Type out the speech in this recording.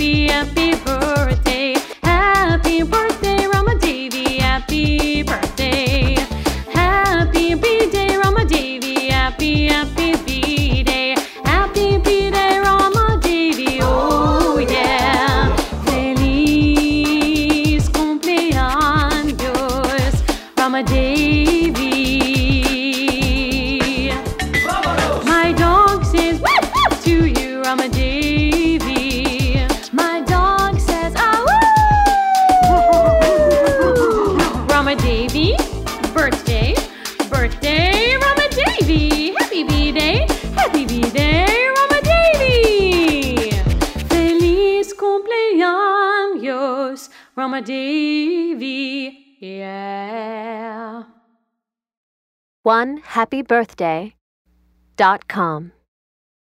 Davy, happy birthday. Happy birthday, Rama Davy, happy birthday. Happy B-Day, Rama Davy, happy B-Day. Happy B-Day, Rama Davy, oh yeah. Feliz cumpleaños, Rama Davy. My dog says woo to you, Rama Davy. My dog says ah woo. Rama Davy, birthday, birthday, Rama Davy. Happy B-Day, Rama Davy. Feliz cumpleaños, Rama Davy. Yeah. OneHappyBirthday.com